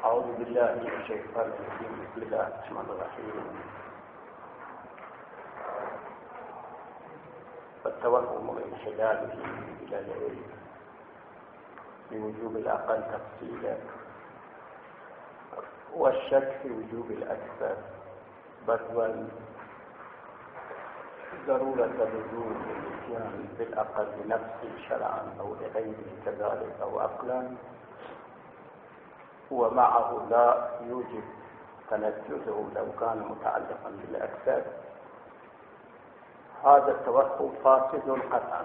أعوذ بالله من الشيطان الرجيم. بسم الله الرحمن الرحيم. فالتوهم انحلاله إلى العلم بوجوب الأقل تفصيلا، والشك في وجوب الأكثر بدوا ضرورة لزوم الاتيان بالأقل لنفسه شرعا أو لغيره كذلك أو عقلا، ومعه لا يوجب تنزله لو كان متعلقا بالأكثر. هذا التوهم فاسد قطعا.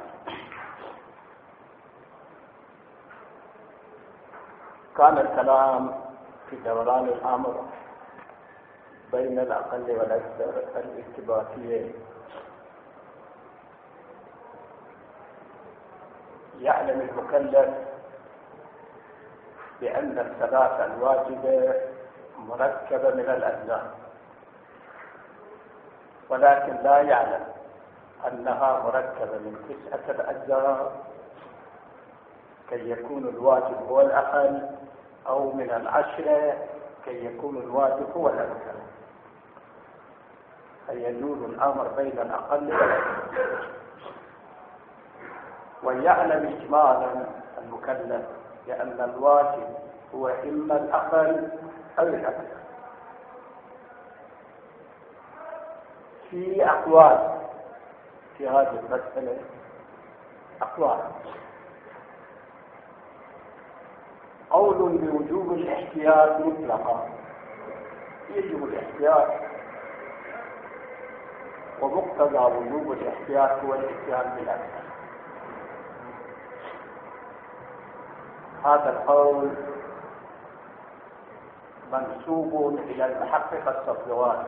كان الكلام في دوران الأمر بين الأقل والأكثر الارتباطيين. يعلم المكلف بأن الصلاة الواجبة مركبة من الأجزاء، ولكن لا يعلم أنها مركبة من 9 أجزاء كي يكون الواجب هو الأقل، أو من 10 كي يكون الواجب هو الأكثر. فيدور الأمر بين الأقل والأكثر. ويعلم إجمالا المكلف بأن الواجب هو إما الأقل أو الأكثر. في أقوال في هذه المسألة، أقوال. قول بوجوب الاحتياط مطلقا، يجب الاحتياط، ومقتضى وجوب الاحتياط هو الاتيان بالأكثر. هذا القول منسوب إلى المحقق الصفواني.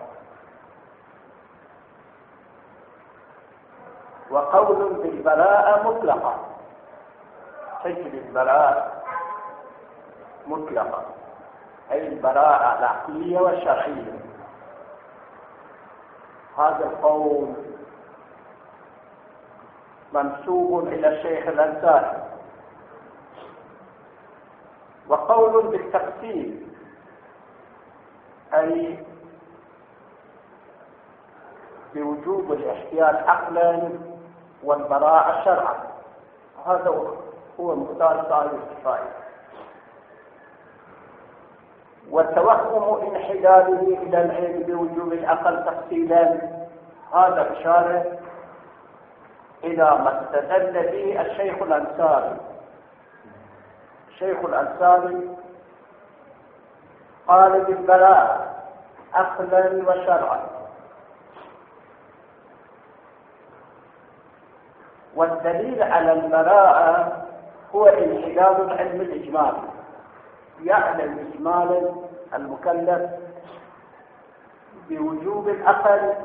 وقول بالبراءة مطلقة، تجب البراءة مطلقة، أي البراءة العقلية والشرعية. هذا القول منسوب إلى الشيخ الأنصاري. وقول بالتقسيم، أي بوجوب الاحتياط عقلا والبراءة شرعا. هذا هو مختار صاحب الكفاية. والتوهم انحلاله إلى العلم بوجوب الأقل تفصيلا، هذا إشارة إلى ما استدل به الشيخ الأنصاري. الشيخ الأنصاري قال بالبراءة عقلا وشرعا. والدليل على البراءة هو انحلال العلم الإجمالي. يعلم إجمالا المكلف بوجوب الأقل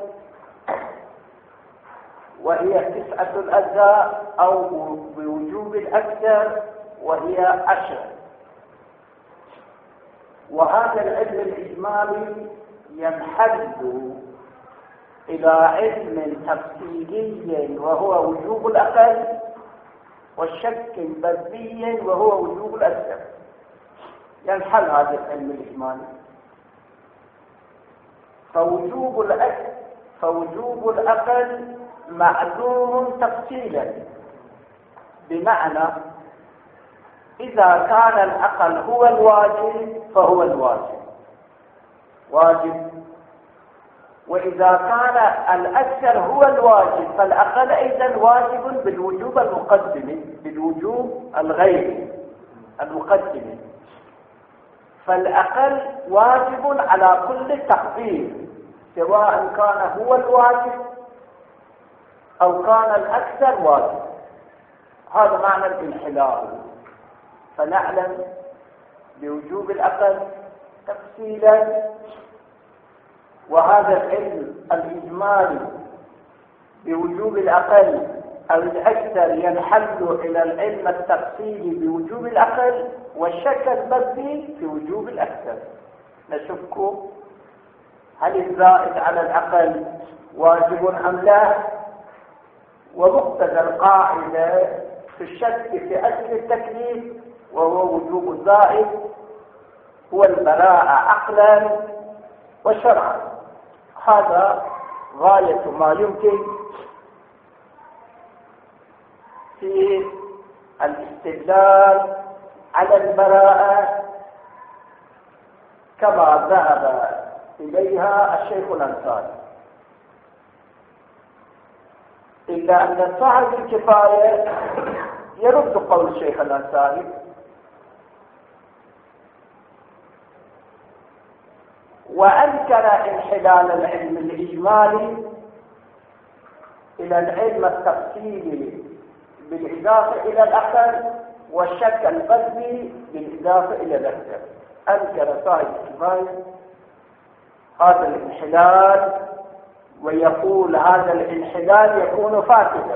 وهي 9 أجزاء، أو بوجوب الأكثر وهي 10. وهذا العلم الإجمالي ينحل إلى علم تفصيلي وهو وجوب الأقل، والشك بديهي وهو وجوب الأكثر. ينحل هذا العلم الإجمالي. فوجوب الأقل معلوم تفصيلا، بمعنى إذا كان الأقل هو الواجب فهو الواجب واجب، وإذا كان الأكثر هو الواجب فالأقل أيضا واجب بالوجوب المقدم، بالوجوب الغيري المقدم. فالأقل واجب على كل تقدير، سواء كان هو الواجب أو كان الأكثر واجب. هذا معنى الانحلال. فنعلم بوجوب الأقل تفصيلا. وهذا العلم الإجمالي بوجوب الأقل أو الأكثر ينحل إلى العلم التفصيلي بوجوب الأقل، والشك البديهي في وجوب الأكثر. نشك هل الزائد على الأقل واجب أم لا؟ ومقتضى القاعدة في الشك في أصل التكليف وهو وجوب الزائد هو البراءة عقلا وشرعا. هذا غاية ما يمكن في الاستدلال على البراءة كما ذهب إليها الشيخ الأنصاري، إلا أن صاحب الكفاية يرد قول الشيخ الأنصاري، وأنكر انحلال العلم الإجمالي إلى العلم التفصيلي بالإضافة إلى الأقل، والشك القلبي بالإضافة إلى الأكثر. أنكر صاحب الكفاية هذا الانحلال، ويقول هذا الانحلال يكون فاسدا،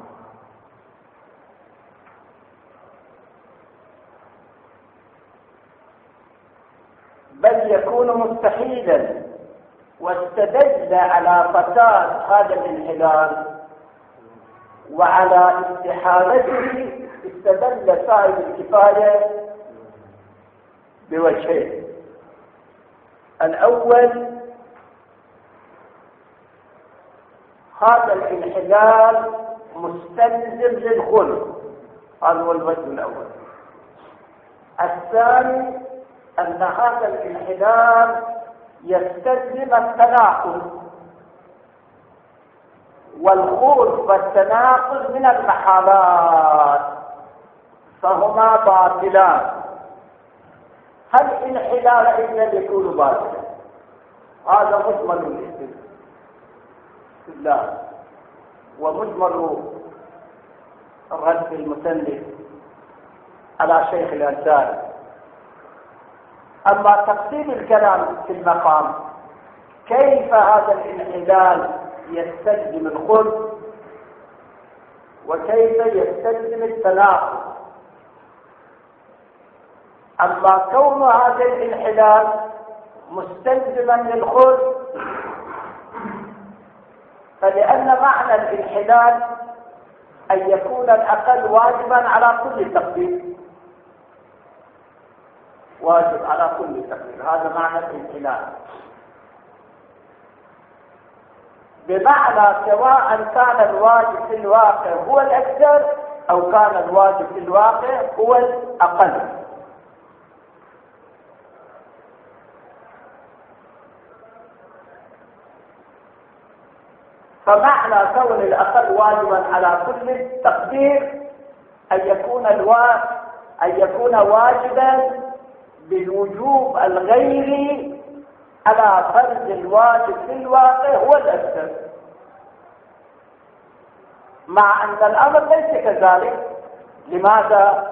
بل يكون مستحيلا، واستدل على فساد هذا الانحلال وعلى استحالته استدل صاحب الكفاية بوجهين. الأول هذا الانحلال مستلزم للخلق، هذا هو الوجه الأول. الثاني أن هذا الانحلال يستلزم التناقض، والخلق والتناقض من المحالات فهما باطلان. هل انحلال إذن يكون باطلا؟ هذا مجمل الاستدلال ومجمل الرد المسلم على شيخ الأنصاري. أما تفصيل الكلام في المقام، كيف هذا الانحلال يستلزم الخلق وكيف يستلزم التناقض؟ أما كون هذا الانحلال مستلزما للخلق فلأن معنى الانحلال أن يكون الأقل واجبا على كل تقدير، واجب على كل تقدير، هذا معنى الانحلال. بمعنى سواء كان الواجب في الواقع هو الأكثر أو كان الواجب في الواقع هو الأقل. فمعنى كون الأقل واجبا على كل تقدير أن يكون واجبا بالوجوب الغيري على فرض الواجب في الواقع هو الأكثر، مع أن الأمر ليس كذلك. لماذا؟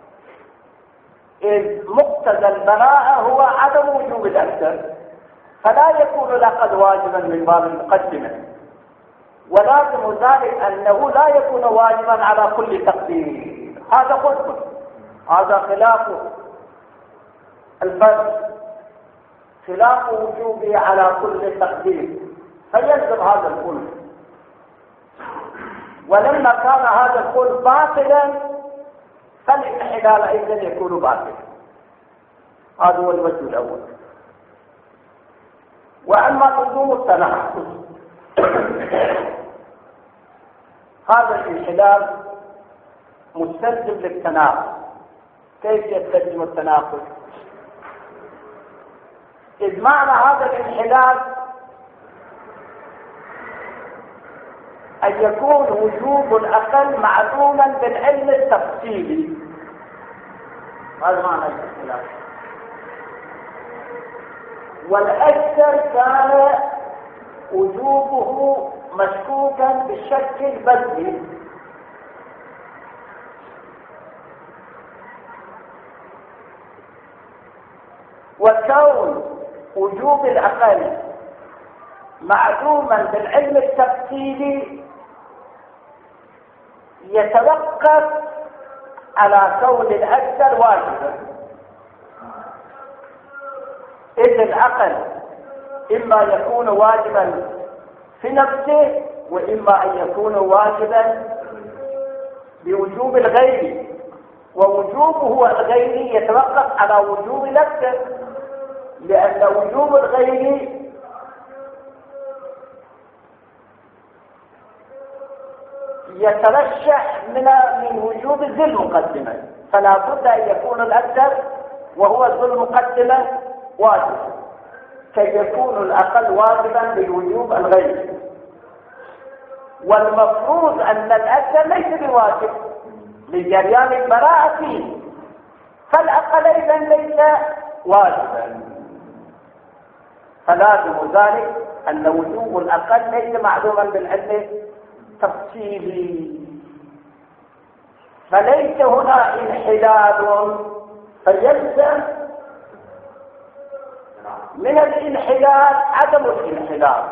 إذ مقتضى البراءة هو عدم وجوب الأكثر، فلا يكون الأقل واجبا من باب المقدمة، ولازم ذلك أنه لا يكون واجبا على كل تقدير. هذا خلق، هذا خلاف الفرض، خلاف وجوبه على كل تقدير، فيلزم هذا الخلق. ولما كان هذا الخلق باطلا فالانحلال أيضا يكون باطلا. هذا هو الوجه الأول. وأما لزوم التناقض، هذا الانحلال مستلزم للتناقض. كيف يستلزم التناقض؟ إذ معنى هذا الانحلال أن يكون وجوب الأقل معلوما بالعلم التفصيلي، هذا معنى الانحلال. والأكثر كان وجوبه مشكوكا بالشك البدئي، وكون وجوب الأقل معلوما بالعلم التفصيلي يتوقف على كون الأكثر واجبا. إذ الأقل إما يكون واجبا في نفسه وإما أن يكون واجبا بوجوب الغير، ووجوبه الغيري يتوقف على وجوب الأكثر. لأن وجوب الغير يترشح من وجوب ذي المقدمة، فلا بد أن يكون الأكثر وهو ذو المقدمة واجبا كي يكون الأقل واجبا لوجوب الغير. والمفروض أن الأكثر ليس بواجب لجريان البراءة فيه، فالأقل أيضا ليس واجبا، فلازم ذلك أن وجوب الأقل ليس معلوما بالعلم تفصيلي، فليس هنا انحلال، فيلزم من الانحلال عدم الانحلال،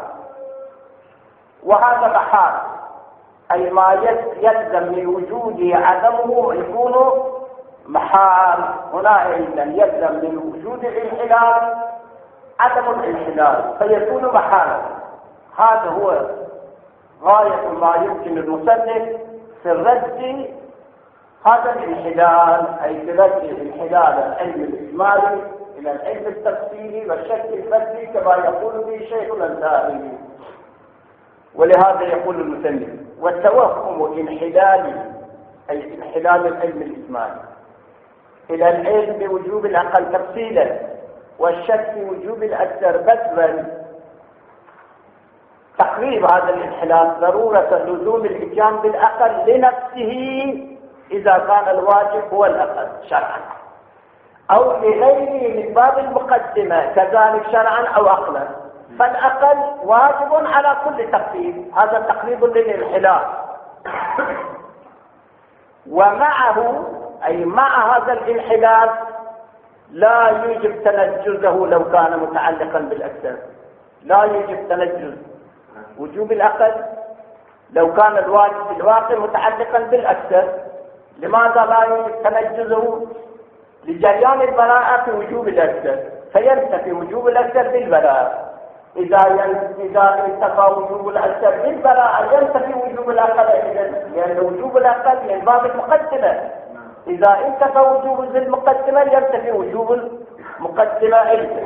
وهذا محال، أي ما يلزم من وجوده عدمه يكون محال. هنا أيضا يلزم من وجود الانحلال عدم الانحلال فيكون محالا. هذا هو غاية ما يمكن المصنف في الرد هذا الانحلال، أي في رد انحلال العلم الإجمالي إلى العلم التفصيلي والشك الفردي كما يقول به شيخ الأنصاري. ولهذا يقول المصنف: والتوهم انحلال، أي انحلال العلم الإجمالي إلى العلم بوجوب الأقل تفصيلا والشك بوجوب الأكثر بدلا. تقريب هذا الانحلال ضرورة لزوم الإتيان بالأقل لنفسه إذا كان الواجب هو الأقل شرعا، أو لغيره من باب المقدمة كذلك شرعا أو عقلا، فالأقل واجب على كل تقريب. هذا تقريب للانحلال. ومعه، أي مع هذا الانحلال، لا يجب تنجزه لو كان متعلقا بالأكثر. لا يجب تنجز وجوب الأقل لو كان الواجب في الواقع متعلقا بالأكثر. لماذا لا يجب تنجزه؟ لجريان البراءة في وجوب الأكثر، فينتفي وجوب الأكثر بالبراءة. إذا انتفى وجوب الأكثر بالبراءة ينتفي وجوب الأقل أيضا، لأن وجوب الأقل من باب المقدمة. إذا انتفى وجوب ذي المقدمة ينتفي وجوب المقدمة أيضا.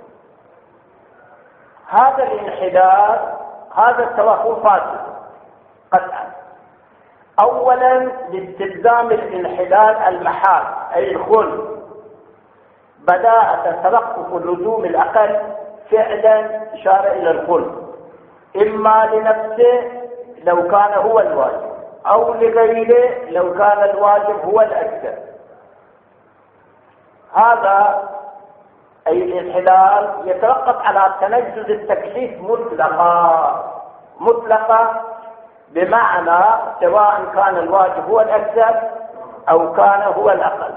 هذا الانحلال، هذا التوهم فاسد قطعا. أولا لاستلزام الانحلال المحال، أي الخلق، بدأ تتوقف لزوم الأقل فعلا إشارة إلى الخلق، إما لنفسه لو كان هو الواجب، أو لغيره لو كان الواجب هو الأكثر. هذا أي الانحلال يتوقف على تنجز التكليف مطلقة بمعنى سواء كان الواجب هو الأكثر أو كان هو الأقل،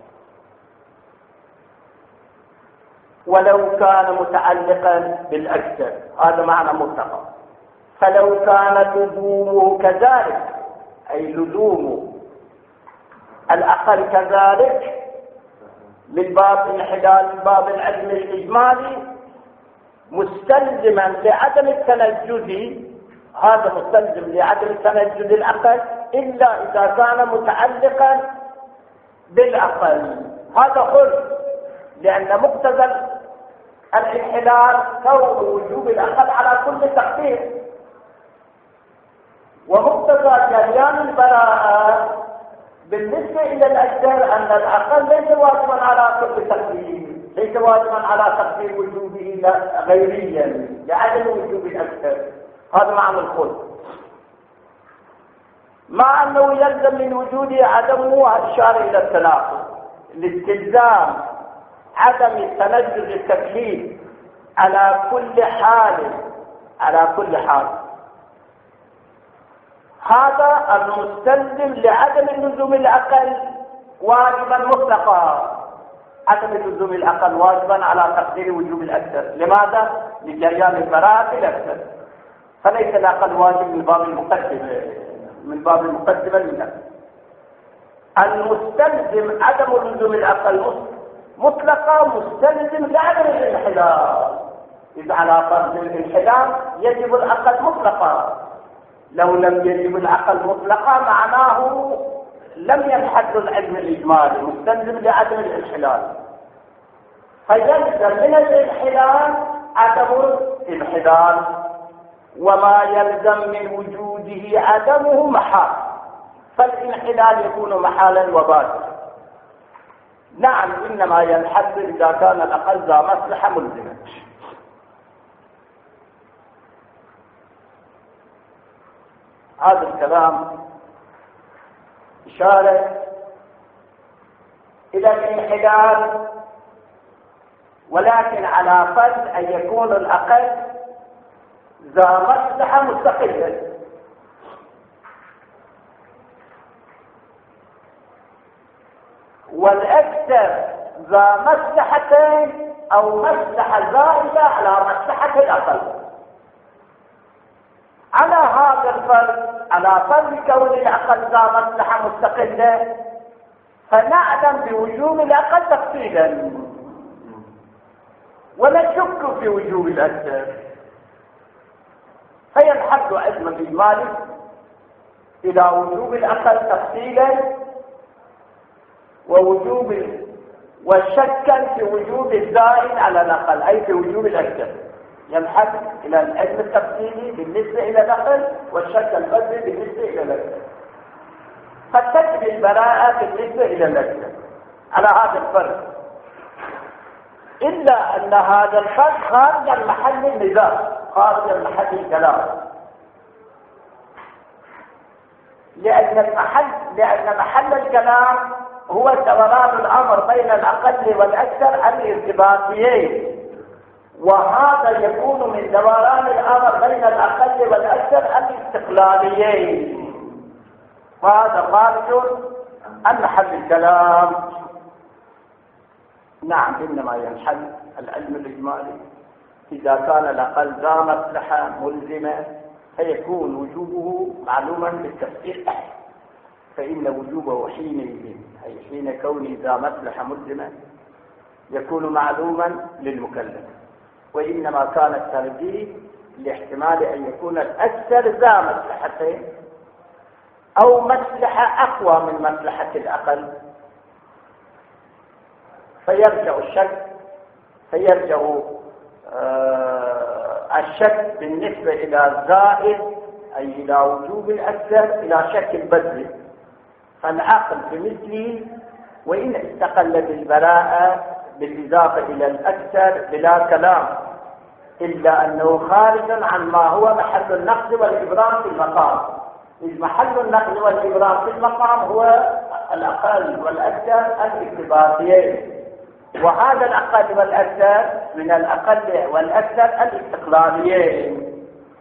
ولو كان متعلقا بالأكثر، هذا معنى مطلقا. فلو كان لزومه كذلك، أي لزوم الأقل كذلك، من باب الانحلال من باب العلم الإجمالي مستلزما لعدم التنجز، هذا مستلزم لعدم التنجز الأقل إلا إذا كان متعلقا بالأقل. هذا خلق، لأن مقتضى الانحلال كون وجوب الأقل على كل تقدير، ومقتضى جريان البراءة بالنسبة إلى الأكثر أن الأقل ليس واجبا على كل تقدير، ليس واجبا على تقدير وجوبه غيريا لعدم وجوب الأكثر. هذا معنى الخلق، مع أنه يلزم من وجوده عدمه، وأشار إلى التناقض. لاستلزام عدم تنجز التكليف على كل حال، هذا المستلزم لعدم لزوم الأقل واجبا مطلقا. عدم لزوم الأقل واجبا على تقدير وجوب الأكثر. لماذا؟ لجريان البراءة الأكثر، فليس الأقل واجب من باب المقدمة للنفس. المستلزم عدم لزوم الأقل مطلقا مستلزم لعدم الانحلال. إذا على فرض الانحلال يجب الأقل مطلقا، لو لم يجب الأقل مطلقا معناه لم ينحل العلم الإجمالي، مستلزم لعدم الانحلال. فيلزم من الانحلال عدم الانحلال، وما يلزم من وجوده عدمه محال، فالانحلال يكون محالا وباطلا. نعم، إنما ينحل إذا كان الأقل ذا مصلحة ملزمة. هذا الكلام إشارة إلى الانحلال، ولكن على فرض أن يكون الأقل ذا مصلحة مستقلة، والأكثر ذا مصلحتين أو مصلحة زائدة على مصلحة الأقل. على هذا الفرض، على فرض كون الأقل ذا مصلحة مستقلة، فنعلم بوجوب الأقل تفصيلا ونشك في وجوب الأكثر، فينحل علما بالمالك إلى وجوب الأقل تفصيلا وشكا في وجوب الزائد على الأقل، أي في وجوب الأكثر. ينحل إلى العلم التفصيلي بالنسبة إلى الأقل، والشك الفردي بالنسبة إلى الأكثر، قد تجري البراءة بالنسبة إلى الأكثر على هذا الفرق، إلا أن هذا الفرق خارج المحل النزاع، خارج المحل الكلام، لأن محل الكلام هو دوران الأمر بين الأقل والأكثر الارتباطيين، وهذا يكون من دوران الأمر بين الأقل والأكثر الاستقلاليين، وهذا خارج عن محل الكلام. نعم، إنما ينحل العلم الإجمالي إذا كان الأقل ذا مصلحة ملزمة، فيكون وجوبه معلوما بالتفصيل، فإن وجوبه حينئذ، أي حين كونه ذا مصلحة ملزمة، يكون معلوما للمكلف. وإنما كان الترجيح لاحتمال أن يكون الأكثر ذا مصلحتين أو مصلحة أقوى من مصلحة الأقل، فيرجع الشك بالنسبة إلى الزائد، أي إلى وجوب الأكثر، إلى شك البذل، فالعقل بمثله وإن استقل بالبراءة بالإضافة إلى الأكثر بلا كلام، إلا أنه خارج عن ما هو محل النقد والإبرام في المقام، إذ محل النقد والإبرام في المقام هو الأقل والأكثر الارتباطيين، وهذا الأقل والأكثر من الأقل والأكثر الاستقلاليين.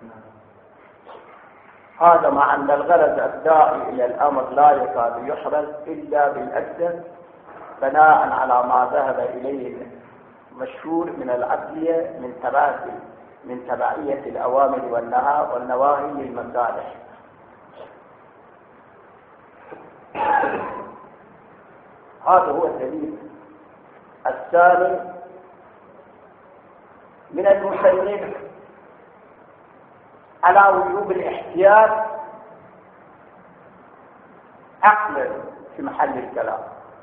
هذا مع أن الغرض الداعي إلى الأمر لا يكاد يحرز إلا بالأكثر، بناء على ما ذهب إليه المشهور من العدلية من تبعية الأوامر والنواهي للمصالح. هذا هو الدليل الثاني من المصنف على وجوب الاحتياط عقلا في محل الكلام.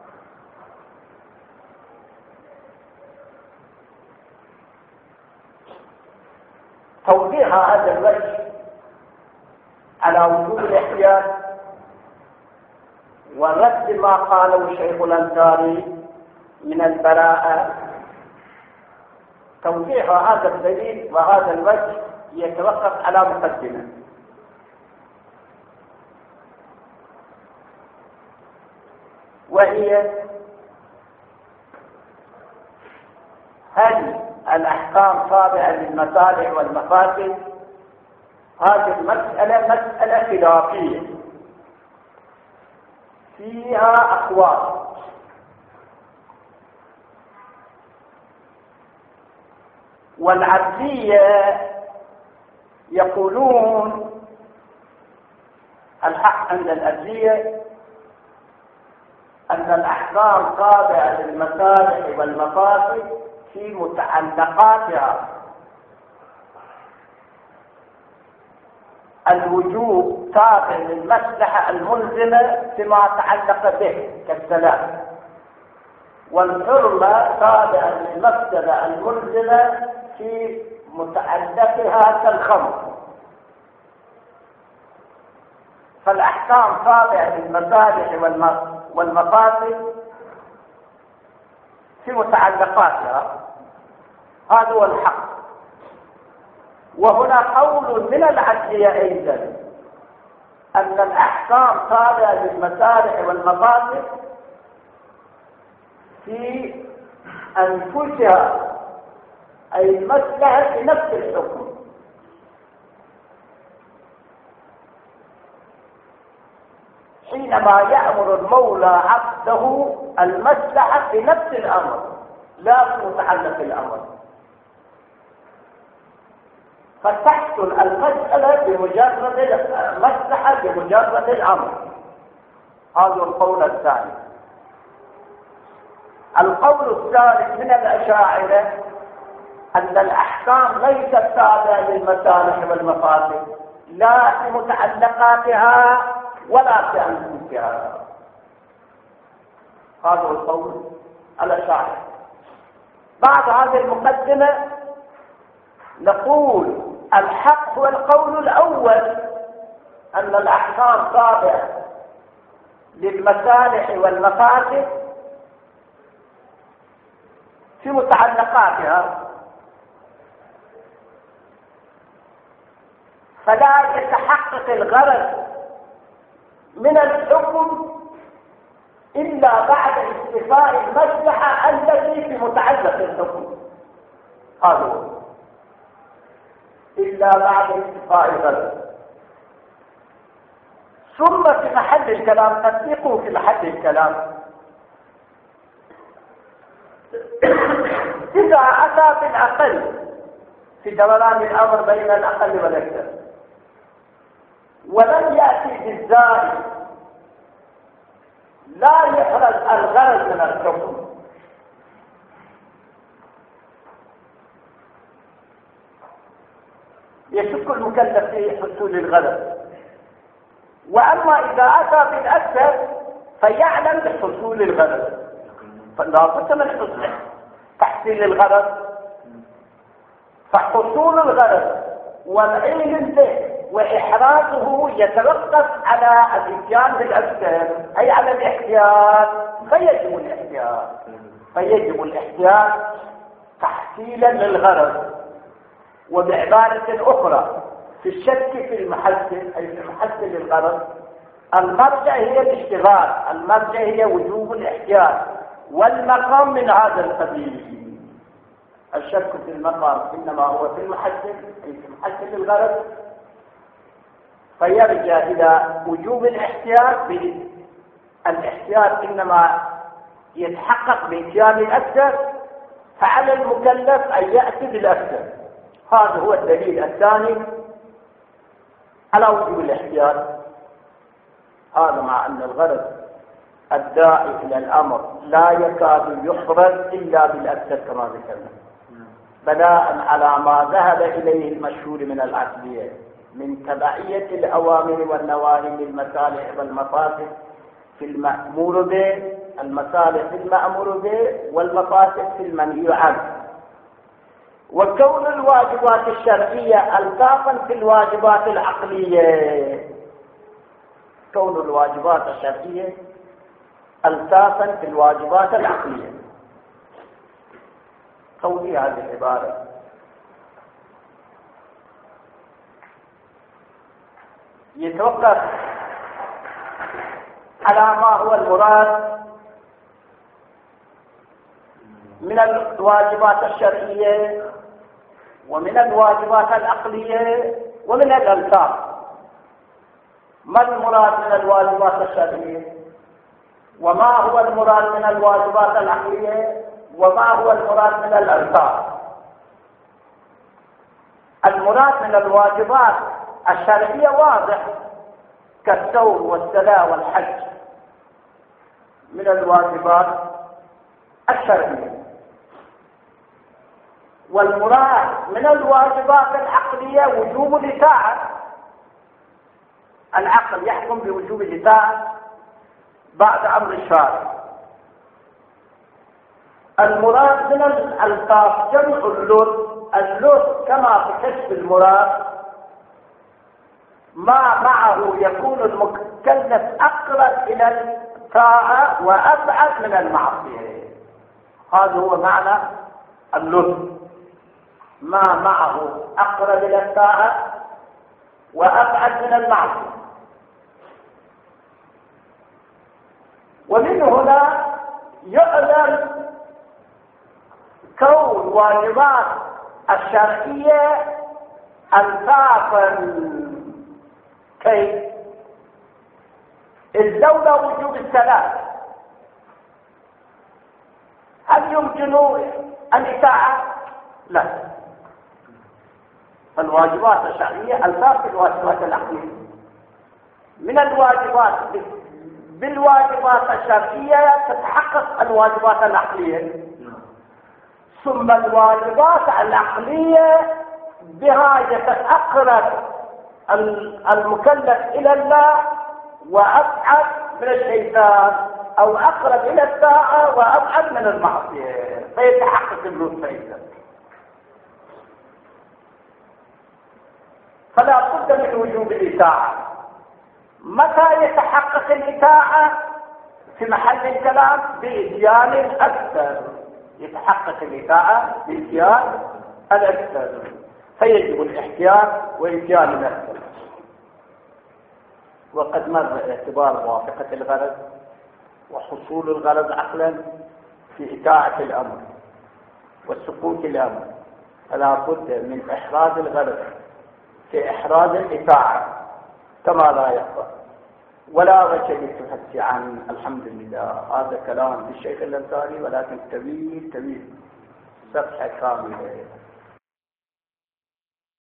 توضيح هذا الوجه على وجوب الاحتياط ورد ما قاله شيخ الأنصاري من البراءة، توضيح هذا الدليل وهذا الوجه يتوقف على مقدمة، وهي هل الأحكام تابعة للمصالح والمفاسد؟ هذه المسألة مسألة خلافية فيها أقوال، والعدلية يقولون الحق عند العدلية أن الأحكام تابعة للمصالح والمفاسد في متعلقاتها، الوجوب تابع للمصلحة الملزمة فيما تعلق به كالسلام، والحرمة تابعة للمفسدة الملزمة في متعلقها كالخمر. فالأحكام تابعة للمصالح والمفاسد في متعلقاتها، هذا هو الحق. وهنا قول من العدلية أيضا أن الأحكام تابعة للمصالح والمفاسد في أنفسها، أي المصلحة في نفس الحكم. حينما يأمر المولى عبده المصلحة في نفس الأمر لا في متعلق الأمر، فتحصل المسألة بمجرد المصلحة بمجرد الأمر. هذا القول الثاني. القول الثالث من الأشاعرة أن الأحكام ليست تابعة للمصالح والمفاسد لا في متعلقاتها ولا في أنفسها. هذا هو القول الأشاعرة. بعد هذه المقدمة نقول الحق هو القول الأول، أن الأحكام تابعة للمصالح والمفاسد في متعلقاتها، فلا يتحقق الغرض من الحكم إلا بعد استيفاء المصلحة التي في متعلق الحكم. هذا هو إلا بعد استيفاء الغرض. ثم في محل الكلام تطبيقه في محل الكلام إذا أتى بالأقل في دوران الأمر بين الأقل والأكثر ولم يأتي بالزائد لا يحرز الغرض من الحكم، يشك المكلف في حصول الغرض. وأما إذا أتى بالأكثر فيعلم بحصول الغرض، فلا بد من تحصيل الغرض. فحصول الغرض والعلم به وإحرازه يتوقف على الاتيان بالأكثر، أي على الاحتياط. فيجب الاحتياط تحصيلا للغرض. وبعبارة أخرى في الشك في المحسن، أي في محسن الغرض، المرجع هي الاشتغال، المرجع هي وجوب الاحتياط، والمقام من هذا القبيل. الشك في المقام إنما هو في المحسن، أي في محسن الغرض، فيرجع إلى وجوب الاحتياط. الاحتياط إنما يتحقق بإتيان الأكثر، فعلى المكلف أن يأتي بالأكثر. هذا هو الدليل الثاني على وجوب الاحتياط. هذا مع أن الغرض الداعي إلى الأمر لا يكاد يخرج إلا بالأكثر كما ذكرنا، بناء على ما ذهب إليه المشهور من العقلية من تبعية الأوامر والنواهي للمصالح والمفاسد في المأمور به، المصالح في المأمور به والمفاسد في المنهي عنه. وكون الواجبات الشرعية ألطافا في الواجبات العقلية، كون الواجبات الشرعية ألطافا في الواجبات العقلية. قولي هذه العبارة يتوقف على ما هو المراد من الواجبات الشرعية ومن الواجبات العقلية ومن الألطاف. ما المراد من الواجبات الشرعية؟ وما هو المراد من الواجبات العقلية؟ وما هو المراد من الألطاف؟ المراد من الواجبات الشرعية واضح كالصوم والصلاة والحج، من الواجبات الشرعية. والمراد من الواجبات العقلية وجوب الإطاعة. العقل يحكم بوجوب الإطاعة بعد أمر الشارع. المراد من الألفاظ جمع اللطف. اللطف كما في كشف المراد ما معه يكون المكلف أقرب إلى الطاعة وأبعد من المعصية. هذا هو معنى اللطف، ما معه أقرب إلى الطاعة وأبعد من المعصية. ومن هنا يعلم كون واجبات الشرعية ألفافا. كيف؟ الدولة وجوب الثلاث، هل يمكن الإطاعة؟ لا. فالواجبات الشرعية ألفاف الواجبات العقلية. من الواجبات بالواجبات الشرعية تتحقق الواجبات العقلية، ثم الواجبات العقلية بها يتأقرب المكلف إلى الله وأبعد من الشيطان، أو أقرب إلى الطاعة وأبعد من المعصية، فيتحقق اللطف أيضا. فلا بد من وجوب الإطاعة. متى يتحقق الإطاعة؟ في محل الكلام بإتيان أكثر. يتحقق الإطاعة بإتيان الأكثر، فيجب الاحتياط وإتيان الأكثر. وقد مر اعتبار موافقة الغرض وحصول الغرض عقلا في إطاعة الأمر وسقوط الأمر، فلا بد من إحراز الغرض في إحراز الإطاعة كما لا يخفى. ولا وجه للتحدث عن الحمد لله، هذا كلام للشيخ الأنصاري ولكن طويل طويل، صفحة كاملة.